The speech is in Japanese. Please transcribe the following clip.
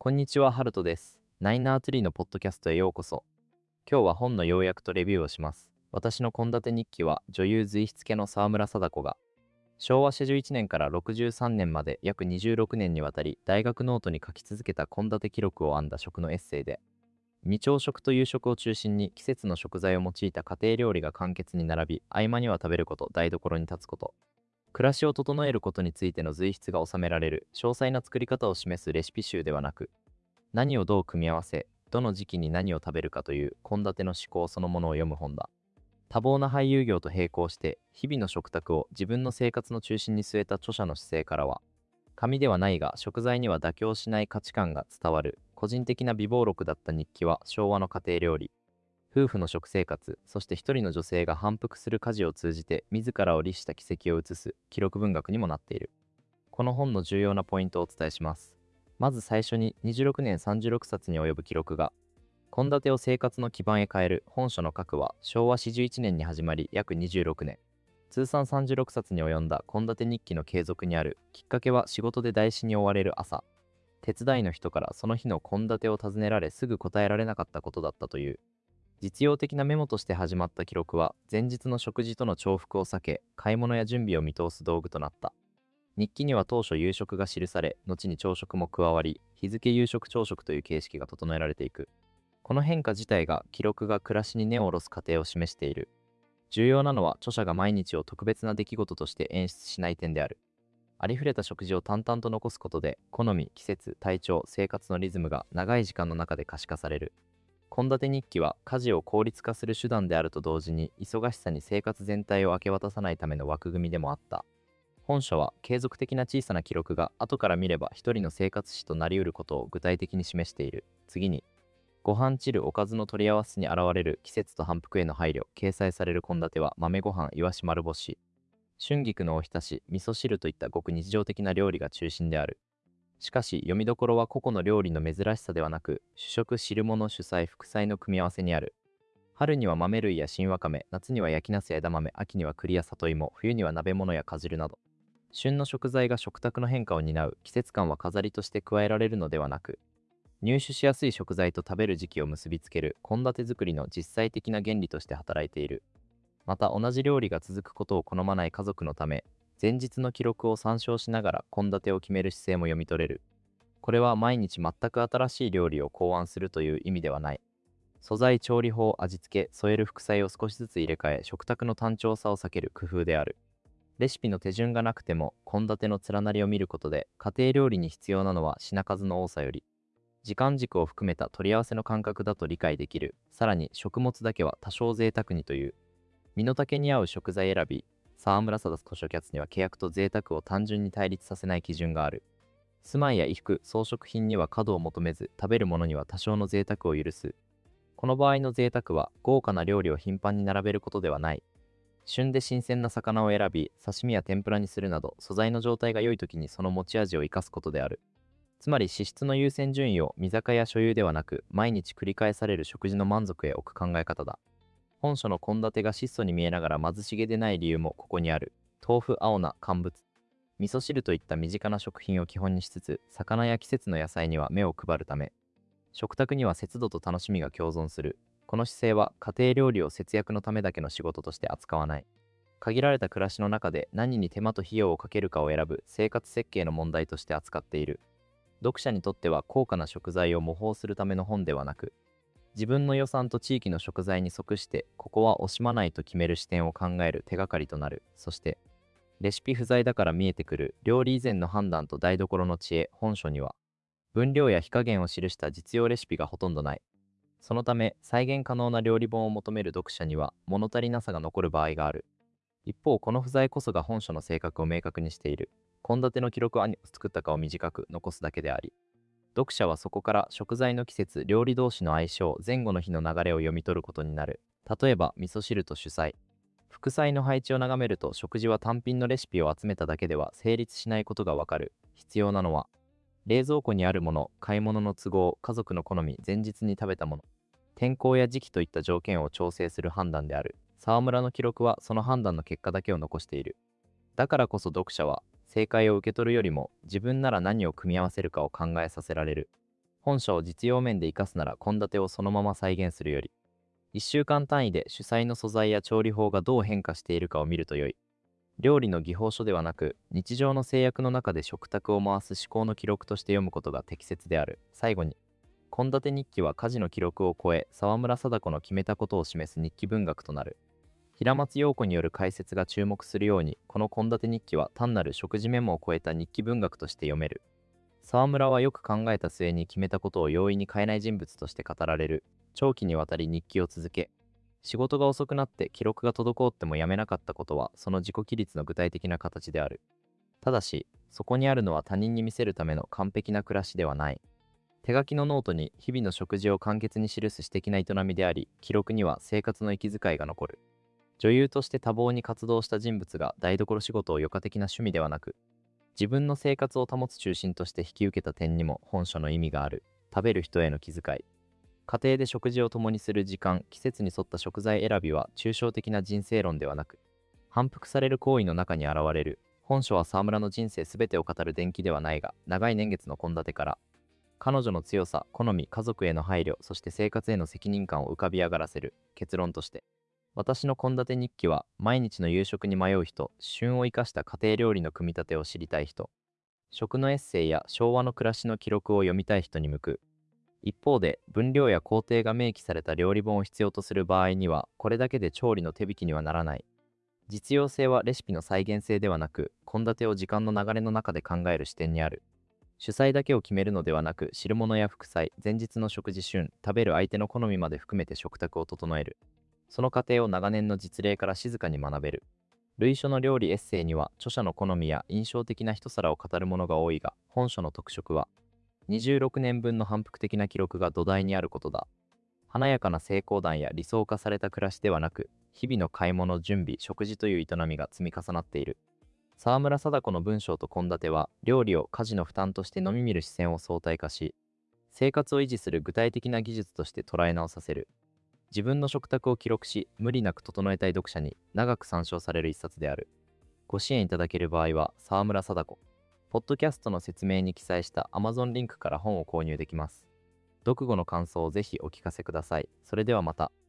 こんにちは、ハルトです。ナイナーツリーのポッドキャストへようこそ。今日は本の要約とレビューをします。私の献立日記は女優随筆家の沢村貞子が昭和41年から63年まで約26年にわたり大学ノートに書き続けた献立記録を編んだ食のエッセイで、日朝食と夕食を中心に季節の食材を用いた家庭料理が簡潔に並び、合間には食べること、台所に立つこと、暮らしを整えることについての随筆が収められる詳細な作り方を示すレシピ集ではなく、何をどう組み合わせ、どの時期に何を食べるかという献立の思考そのものを読む本だ。多忙な俳優業と並行して日々の食卓を自分の生活の中心に据えた著者の姿勢からは、紙ではないが食材には妥協しない価値観が伝わる個人的な美貌録だった日記は、昭和の家庭料理、夫婦の食生活、そして一人の女性が反復する家事を通じて自らを律した軌跡を写す記録文学にもなっている。この本の重要なポイントをお伝えします。まず最初に、26年36冊に及ぶ記録が献立を生活の基盤へ変える本書の核は昭和41年に始まり約26年、通算36冊に及んだ献立日記の継続にある。きっかけは仕事で大事に追われる朝、手伝いの人からその日の献立を尋ねられすぐ答えられなかったことだったという。実用的なメモとして始まった記録は、前日の食事との重複を避け買い物や準備を見通す道具となった。日記には当初夕食が記され、後に朝食も加わり、日付夕食朝食という形式が整えられていく。この変化自体が記録が暮らしに根を下ろす過程を示している。重要なのは著者が毎日を特別な出来事として演出しない点である。ありふれた食事を淡々と残すことで、好み、季節、体調、生活のリズムが長い時間の中で可視化される。献立日記は家事を効率化する手段であると同時に、忙しさに生活全体を明け渡さないための枠組みでもあった。本書は継続的な小さな記録が後から見れば一人の生活史となりうることを具体的に示している。次に、ご飯汁おかずの取り合わせに現れる季節と反復への配慮。掲載される献立は豆ご飯、いわし丸干し、春菊のおひたし、味噌汁といったごく日常的な料理が中心である。しかし読みどころは個々の料理の珍しさではなく、主食汁物主菜副菜の組み合わせにある。春には豆類や新わかめ、夏には焼きナスや枝豆、秋には栗や里芋、冬には鍋物やかじるなど、旬の食材が食卓の変化を担う。季節感は飾りとして加えられるのではなく、入手しやすい食材と食べる時期を結びつける献立作りの実際的な原理として働いている。また同じ料理が続くことを好まない家族のため、前日の記録を参照しながら献立を決める姿勢も読み取れる。これは毎日全く新しい料理を考案するという意味ではない。素材、調理法、味付け、添える副菜を少しずつ入れ替え、食卓の単調さを避ける工夫である。レシピの手順がなくても献立の連なりを見ることで、家庭料理に必要なのは品数の多さより時間軸を含めた取り合わせの感覚だと理解できる。さらに食物だけは多少贅沢にという。身の丈に合う食材選び。沢村貞図書キャツには契約と贅沢を単純に対立させない基準がある。住まいや衣服、装飾品には過度を求めず、食べるものには多少の贅沢を許す。この場合の贅沢は豪華な料理を頻繁に並べることではない。旬で新鮮な魚を選び、刺身や天ぷらにするなど、素材の状態が良い時にその持ち味を生かすことである。つまり脂質の優先順位を見酒屋所有ではなく、毎日繰り返される食事の満足へ置く考え方だ。本書の献立が質素に見えながら貧しげでない理由もここにある。豆腐、青菜、乾物、味噌汁といった身近な食品を基本にしつつ、魚や季節の野菜には目を配るため、食卓には節度と楽しみが共存する。この姿勢は家庭料理を節約のためだけの仕事として扱わない。限られた暮らしの中で何に手間と費用をかけるかを選ぶ生活設計の問題として扱っている。読者にとっては高価な食材を模倣するための本ではなく、自分の予算と地域の食材に即してここは惜しまないと決める視点を考える手がかりとなる。そして、レシピ不在だから見えてくる料理以前の判断と台所の知恵。本書には分量や火加減を記した実用レシピがほとんどない。そのため再現可能な料理本を求める読者には物足りなさが残る場合がある。一方、この不在こそが本書の性格を明確にしている。献立の記録は何を作ったかを短く残すだけであり、読者はそこから食材の季節、料理同士の相性、前後の日の流れを読み取ることになる。例えば味噌汁と主菜、副菜の配置を眺めると、食事は単品のレシピを集めただけでは成立しないことがわかる。必要なのは冷蔵庫にあるもの、買い物の都合、家族の好み、前日に食べたもの、天候や時期といった条件を調整する判断である。沢村の記録はその判断の結果だけを残している。だからこそ読者は正解を受け取るよりも自分なら何を組み合わせるかを考えさせられる。 本書を実用面で活かすなら献立をそのまま再現するより、1週間単位で主菜の素材や調理法がどう変化しているかを見ると良い。料理の技法書ではなく、日常の制約の中で食卓を回す思考の記録として読むことが適切である。最後に、献立日記は家事の記録を超え、沢村貞子の決めたことを示す日記文学となる。平松陽子による解説が注目するように、この献立日記は単なる食事メモを超えた日記文学として読める。沢村はよく考えた末に決めたことを容易に変えない人物として語られる。長期にわたり日記を続け、仕事が遅くなって記録が滞ってもやめなかったことはその自己規律の具体的な形である。ただし、そこにあるのは他人に見せるための完璧な暮らしではない。手書きのノートに日々の食事を簡潔に記す私的な営みであり、記録には生活の息遣いが残る。女優として多忙に活動した人物が台所仕事を余暇的な趣味ではなく、自分の生活を保つ中心として引き受けた点にも本書の意味がある。食べる人への気遣い。家庭で食事を共にする時間、季節に沿った食材選びは抽象的な人生論ではなく、反復される行為の中に現れる。本書は沢村の人生すべてを語る伝記ではないが、長い年月の献立から、彼女の強さ、好み、家族への配慮、そして生活への責任感を浮かび上がらせる。結論として、私の献立日記は、毎日の夕食に迷う人、旬を生かした家庭料理の組み立てを知りたい人、食のエッセイや昭和の暮らしの記録を読みたい人に向く。一方で、分量や工程が明記された料理本を必要とする場合には、これだけで調理の手引きにはならない。実用性はレシピの再現性ではなく、献立を時間の流れの中で考える視点にある。主菜だけを決めるのではなく、汁物や副菜、前日の食事旬、食べる相手の好みまで含めて食卓を整える。その過程を長年の実例から静かに学べる。類書の料理エッセイには著者の好みや印象的な一皿を語るものが多いが、本書の特色は26年分の反復的な記録が土台にあることだ。華やかな成功談や理想化された暮らしではなく、日々の買い物、準備、食事という営みが積み重なっている。沢村貞子の文章と献立は、料理を家事の負担としてのみ見る視線を相対化し、生活を維持する具体的な技術として捉え直させる。自分の食卓を記録し、無理なく整えたい読者に長く参照される一冊である。ご支援いただける場合は、沢村貞子。ポッドキャストの説明に記載した Amazon リンクから本を購入できます。読後の感想をぜひお聞かせください。それではまた。